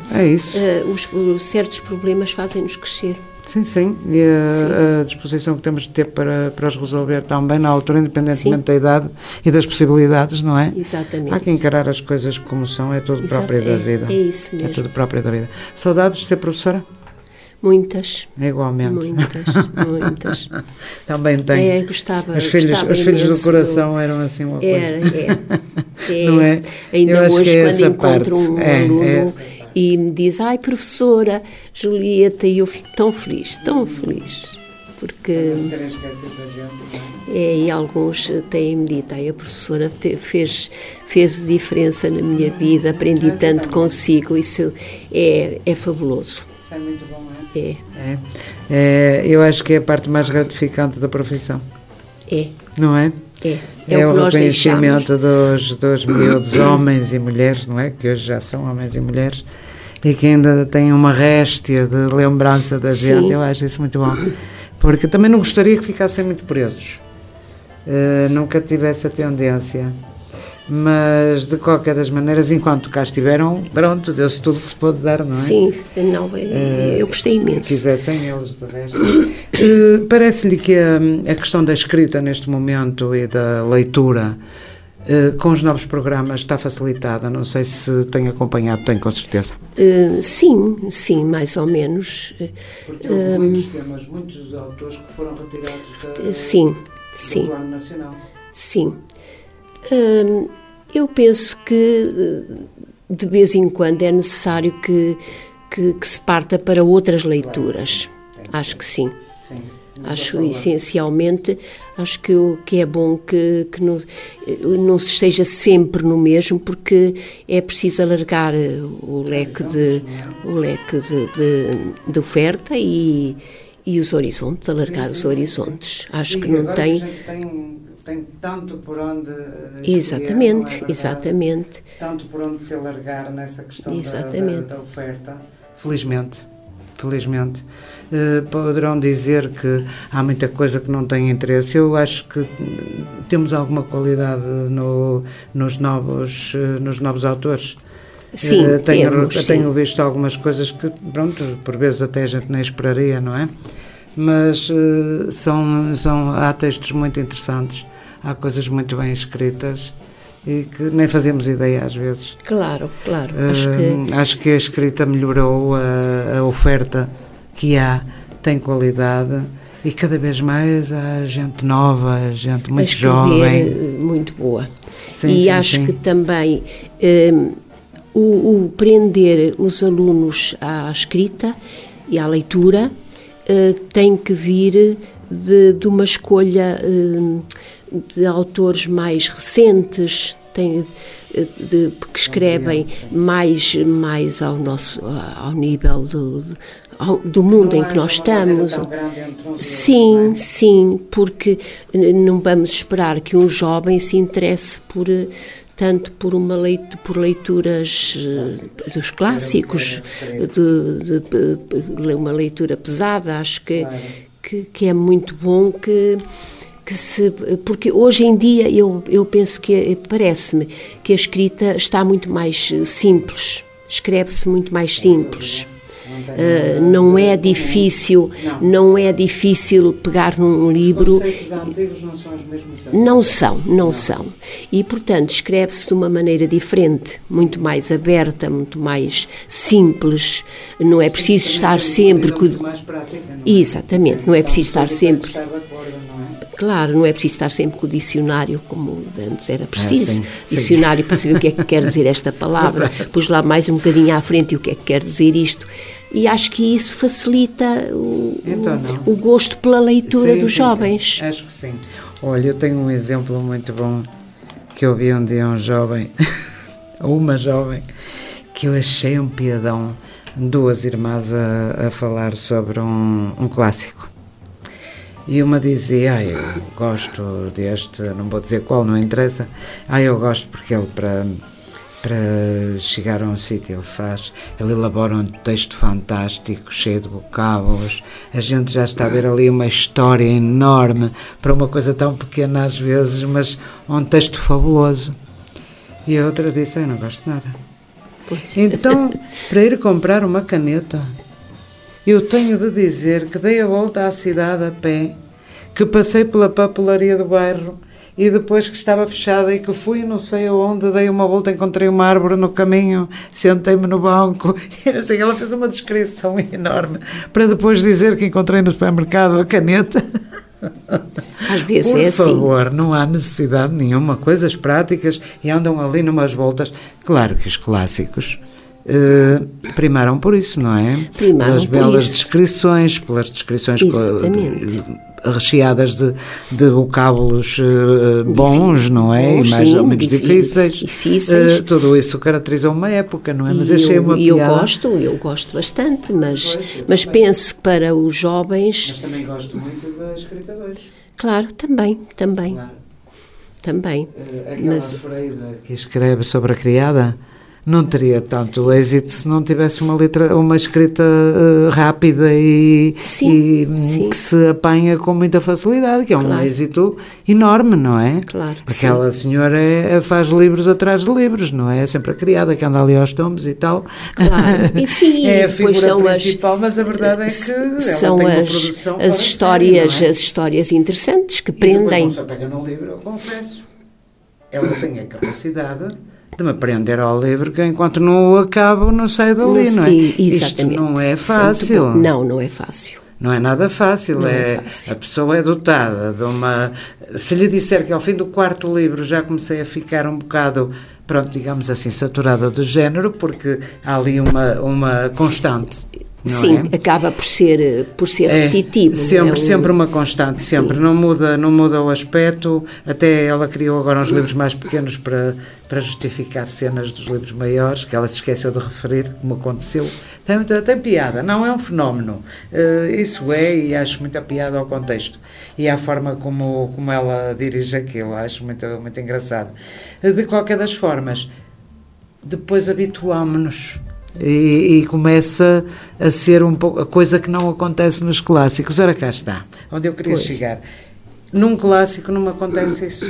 Os certos problemas fazem-nos crescer. Sim. E a disposição que temos de ter para os resolver também na altura, independentemente da idade e das possibilidades, não é? Exatamente. Há que encarar as coisas como são, é tudo próprio da vida. É isso mesmo. É tudo próprio da vida. Saudades de ser professora? Muitas. Igualmente. Muitas. Também tenho. Gostava. Os filhos do coração eram assim uma coisa. Não é? Ainda Eu acho hoje, que é quando essa encontro parte. um aluno e me diz: ai, professora Julieta, e eu fico tão feliz, porque e alguns têm-me dito: ai, a professora fez diferença na minha vida, aprendi tanto consigo, isso é fabuloso. Isso é muito bom, eu acho que é a parte mais gratificante da profissão. Não é? É o que nós reconhecimento dos miúdos homens e mulheres, não é? Que hoje já são homens e mulheres e que ainda têm uma réstia de lembrança da gente. Eu acho isso muito bom, porque também não gostaria que ficassem muito presos, nunca tive essa tendência, mas de qualquer das maneiras, enquanto cá estiveram, pronto, deu-se tudo que se pôde dar, não é? Sim, eu gostei imenso. Quisessem eles, de resto. Parece-lhe que a questão da escrita neste momento e da leitura com os novos programas está facilitada? Não sei se tem acompanhado, tem com certeza. Sim, mais ou menos. Porque houve muitos temas, muitos dos autores que foram retirados do plano nacional. Sim. Eu penso que de vez em quando é necessário que se parta para outras leituras. Acho que sim. Acho essencialmente, acho que é bom que não se esteja sempre no mesmo, porque é preciso alargar o leque de oferta e os horizontes, alargar os horizontes. Acho que não tem... Tem tanto por onde exatamente. Tanto por onde se alargar nessa questão da oferta. Felizmente. Poderão dizer que há muita coisa que não tem interesse. Eu acho que temos alguma qualidade nos novos autores. Sim, tenho visto algumas coisas que, pronto, por vezes até a gente nem esperaria, não é? Mas há textos muito interessantes, há coisas muito bem escritas e que nem fazemos ideia às vezes. Claro. Acho que a escrita melhorou, a oferta que há tem qualidade e cada vez mais há gente nova, gente muito jovem. Muito boa. Sim, acho que também o prender os alunos à escrita E a leitura tem que vir de uma escolha de autores mais recentes, porque escrevem mais ao nível do mundo em que nós estamos. Sim, porque não vamos esperar que um jovem se interesse tanto por leituras dos clássicos, de uma leitura pesada. Acho que é muito bom porque hoje em dia eu penso parece-me que a escrita está muito mais simples, escreve-se muito mais simples. Não é difícil pegar num livro. Os conceitos antigos não são os mesmos da Não são. E, portanto, escreve-se de uma maneira diferente, muito mais aberta, muito mais simples. Não é preciso estar sempre... Exatamente, não é preciso estar sempre... Claro, não é preciso estar sempre com o dicionário, como antes era preciso. Dicionário para saber o que é que quer dizer esta palavra, pus lá mais um bocadinho à frente e o que é que quer dizer isto. E acho que isso facilita o gosto pela leitura dos jovens. Sim. Acho que sim. Olha, eu tenho um exemplo muito bom que eu vi um dia um jovem, uma jovem, que eu achei um piadão, duas irmãs a falar sobre um clássico. E uma dizia, eu gosto deste, não vou dizer qual, não interessa, eu gosto porque ele para chegar a um sítio ele elabora um texto fantástico, cheio de vocábulos, a gente já está a ver ali uma história enorme para uma coisa tão pequena às vezes, mas um texto fabuloso. E a outra disse, eu não gosto de nada. Pois. Então, para ir comprar uma caneta, eu tenho de dizer que dei a volta à cidade a pé, que passei pela papelaria do bairro e depois que estava fechada e que fui não sei aonde, dei uma volta, encontrei uma árvore no caminho, sentei-me no banco e não sei, ela fez uma descrição enorme para depois dizer que encontrei no supermercado a caneta. Às vezes Por favor, não há necessidade nenhuma, coisas práticas e andam ali numas voltas. Claro que os clássicos primaram por isso, não é? Pelas belas descrições, pelas descrições recheadas de vocábulos bons, não é? E mais ou menos difíceis. Tudo isso caracterizou uma época, não é? Mas achei uma piada. Eu gosto bastante, mas penso que para os jovens... Mas também gosto muito da escrita de hoje. Claro, também. Claro. Também. Aquela Freida que escreve sobre a criada não teria tanto êxito se não tivesse uma escrita rápida e que se apanha com muita facilidade, que é um êxito enorme, não é? Claro. Aquela senhora faz livros atrás de livros, não é? É sempre a criada que anda ali aos tombos e tal. Claro. E sim, é a figura principal, mas a verdade é que ela são tem uma produção as histórias interessantes que prendem. Não se apega no livro, eu confesso. Ela tem a capacidade de me prender ao livro que enquanto não o acabo não saio dali, não é? Isto não é fácil. Não é fácil. Não é nada fácil. A pessoa é dotada de uma... Se lhe disser que ao fim do 4º livro já comecei a ficar um bocado, pronto, digamos assim, saturada do género, porque há ali uma constante. Sim, acaba por ser repetitivo. Sempre uma constante, sempre. Não muda o aspecto. Até ela criou agora uns livros mais pequenos para justificar cenas dos livros maiores, que ela se esqueceu de referir, como aconteceu. Tem piada, não é um fenómeno. Isso e acho muita piada ao contexto. E à forma como ela dirige aquilo, acho muito, muito engraçado. De qualquer das formas, depois habituámo-nos. E começa a ser um pouco a coisa que não acontece nos clássicos. Ora, cá está, onde eu queria chegar. Num clássico não me acontece isso.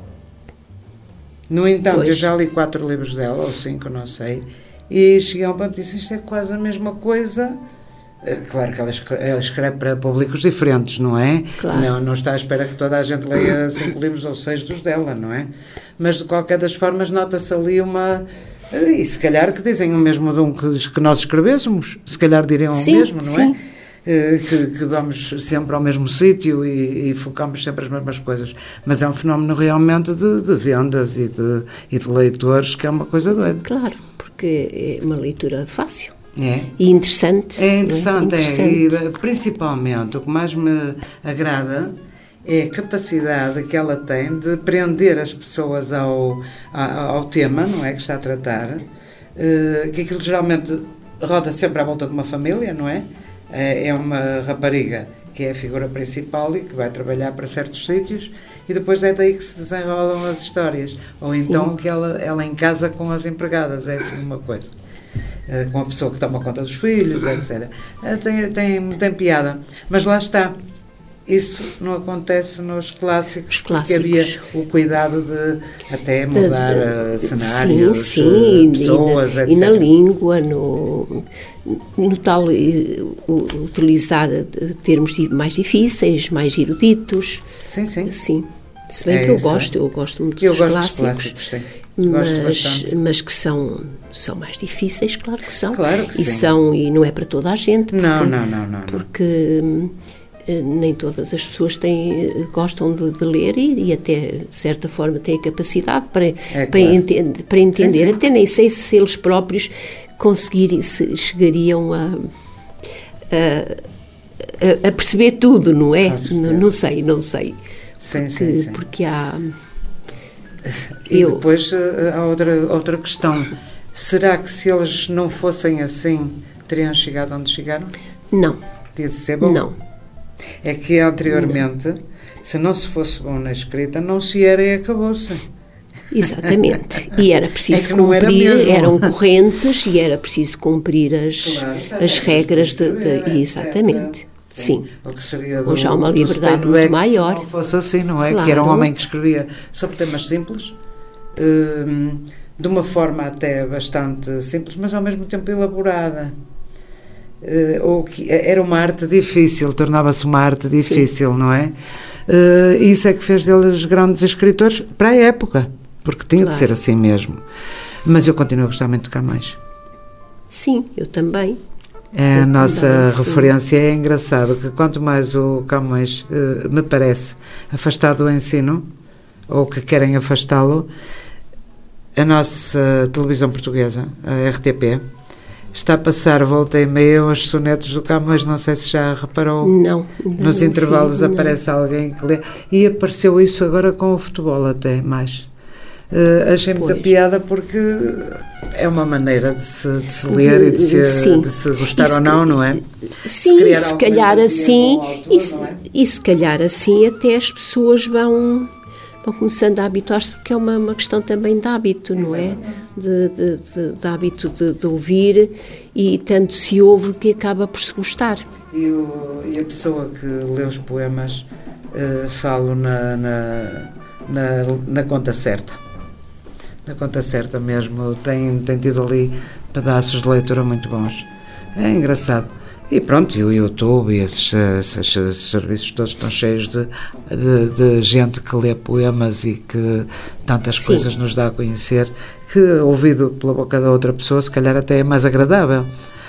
No entanto, eu já li 4 livros dela, ou 5, não sei, e cheguei a um ponto e disse, isto é quase a mesma coisa. Claro que ela escreve para públicos diferentes, não é? Claro. Não está à espera que toda a gente leia 5 livros ou 6 dos dela, não é? Mas de qualquer das formas nota-se ali uma... E se calhar que dizem o mesmo de um que nós escrevêssemos, se calhar diriam o mesmo, não é? Que vamos sempre ao mesmo sítio e focamos sempre as mesmas coisas. Mas é um fenómeno realmente de vendas e de leitores que é uma coisa doida. Claro, porque é uma leitura fácil. E interessante. É interessante, não é? Interessante. E principalmente o que mais me agrada é a capacidade que ela tem de prender as pessoas ao tema, não é, que está a tratar, que aquilo geralmente roda sempre à volta de uma família, não é? É uma rapariga que é a figura principal e que vai trabalhar para certos sítios e depois é daí que se desenrolam as histórias. Ou então que ela em casa com as empregadas, é assim uma coisa. Com a pessoa que toma conta dos filhos, etc. Tem piada. Mas lá está. Isso não acontece nos clássicos, porque havia o cuidado de até mudar cenários, pessoas, etc. E na língua, no tal utilizar termos mais difíceis, mais eruditos. Sim. Se bem que eu gosto muito dos clássicos. Sim. Mas que são mais difíceis, claro que são. Claro que e não é para toda a gente. Não. Porque nem todas as pessoas gostam de ler e até, de certa forma, têm a capacidade para entender. Sim. Até nem sei se eles próprios chegariam a perceber tudo, não é? Não sei. Sim. Porque há... E depois há outra questão. Será que se eles não fossem assim, teriam chegado onde chegaram? Não. Tinha de ser bom? Não. É que anteriormente, se não se fosse bom na escrita, não se era e acabou-se. Exatamente. E era preciso cumprir, eram correntes e era preciso cumprir as regras exatamente. Sim. Hoje há uma liberdade muito maior. Se não fosse assim, não é? Claro. Que era um homem que escrevia sobre temas simples, de uma forma até bastante simples, mas ao mesmo tempo elaborada. Ou que era uma arte difícil, tornava-se uma arte difícil, sim, não é? Isso é que fez deles grandes escritores para a época, porque tinha de ser assim mesmo. Mas eu continuo a gostar muito de Camões. Sim, eu também. A nossa referência é engraçado que quanto mais o Camões me parece afastado do ensino, ou que querem afastá-lo, a nossa televisão portuguesa, a RTP, está a passar volta e meia os sonetos do Camões, não sei se já reparou. Não. Nos intervalos aparece alguém que lê. E apareceu isso agora com o futebol até mais. Achei muita piada porque é uma maneira de se ler e de se gostar ou não é? Sim, se calhar assim, e se calhar assim até as pessoas vão começando a habituar-se, porque é uma questão também de hábito, não é? De hábito de ouvir, e tanto se ouve que acaba por se gostar. E a pessoa que lê os poemas, falo na conta certa. Na conta certa mesmo, tem tido ali pedaços de leitura muito bons. É engraçado. E pronto, e o YouTube e esses serviços todos estão cheios de gente que lê poemas e que tantas coisas nos dá a conhecer, que ouvido pela boca da outra pessoa se calhar até é mais agradável.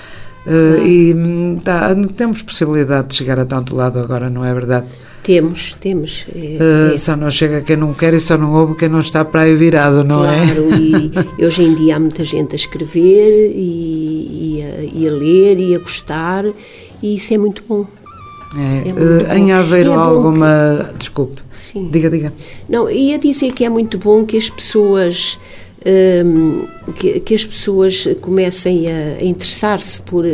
Temos possibilidade de chegar a tanto lado agora, não é verdade? Temos. Só não chega quem não quer e só não ouve quem não está para aí virado, não é? Claro, e hoje em dia há muita gente a escrever e a ler e a gostar, e isso é muito bom. Em Aveiro há alguma... Desculpe. Sim. Diga. Não, ia dizer que é muito bom que as pessoas... que as pessoas comecem a interessar-se por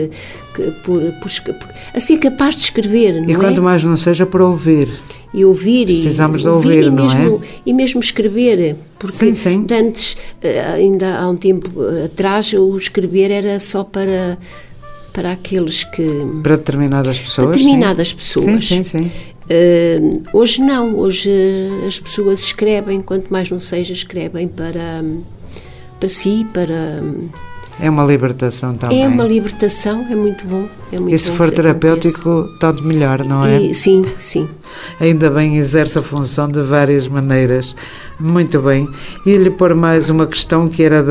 a ser capaz de escrever, não é? E quanto mais não seja por ouvir. E ouvir. Precisamos de ouvir, não é? E mesmo escrever, porque sim. Antes, ainda há um tempo atrás, o escrever era só para aqueles que... Para determinadas pessoas. Para determinadas pessoas. Sim. Hoje não, hoje as pessoas escrevem, quanto mais não seja, escrevem para si, para... É uma libertação também. É uma libertação, é muito bom. E se for terapêutico, tanto melhor, não é? Sim. Ainda bem, exerce a função de várias maneiras. Muito bem. E lhe pôr mais uma questão que era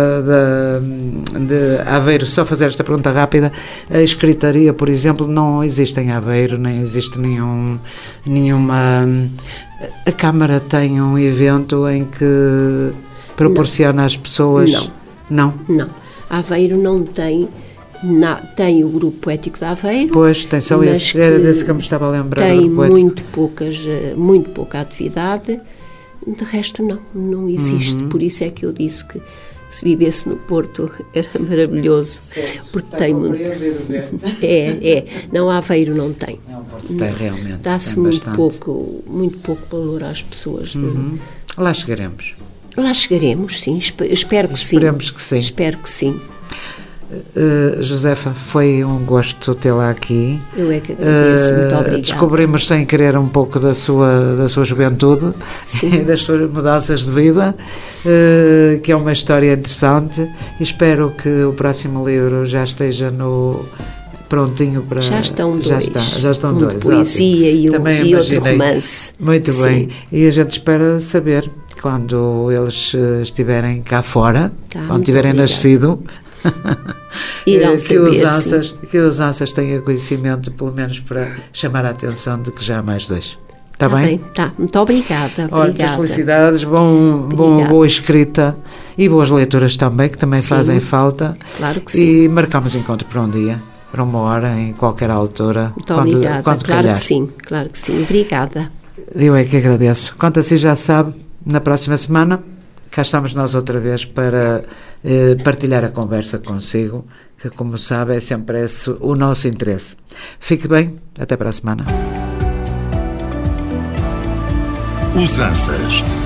de Aveiro, só fazer esta pergunta rápida. A escritaria, por exemplo, não existe em Aveiro, nem existe nenhuma... A Câmara tem um evento em que proporciona às pessoas... Não. Aveiro não tem Tem o Grupo Poético de Aveiro. Pois, tem só esse, era desse que eu me estava a lembrar. Tem muito pouca atividade, de resto não existe. Por isso é que eu disse que se vivesse no Porto era maravilhoso, porque tem muito. Não, Aveiro não tem. Tem realmente. Dá-se muito pouco valor às pessoas. Lá chegaremos. Lá chegaremos, sim. Espero que sim. Esperemos que sim. Espero que sim. Josefa, foi um gosto tê-la aqui. Eu é que agradeço, muito obrigada. Descobrimos sem querer um pouco da sua juventude e das suas mudanças de vida, que é uma história interessante, e espero que o próximo livro já esteja prontinho para... Já estão dois. Já estão dois. Poesia e outro romance. Muito bem. E a gente espera saber, quando eles estiverem cá fora, quando tiverem nascido... Irão que os Ansas tenham conhecimento, pelo menos para chamar a atenção de que já há mais dois. Está bem? Tá. Muito obrigada. Muitas felicidades, boa escrita e boas leituras também, que também fazem falta. Claro que sim. E marcamos encontro para um dia, para uma hora, em qualquer altura. Muito obrigada. Claro que sim. Obrigada. Eu é que agradeço. Quanto assim já sabe, na próxima semana cá estamos nós outra vez para partilhar a conversa consigo, que, como sabe, é sempre esse o nosso interesse. Fique bem, até para a semana. Os Ansas.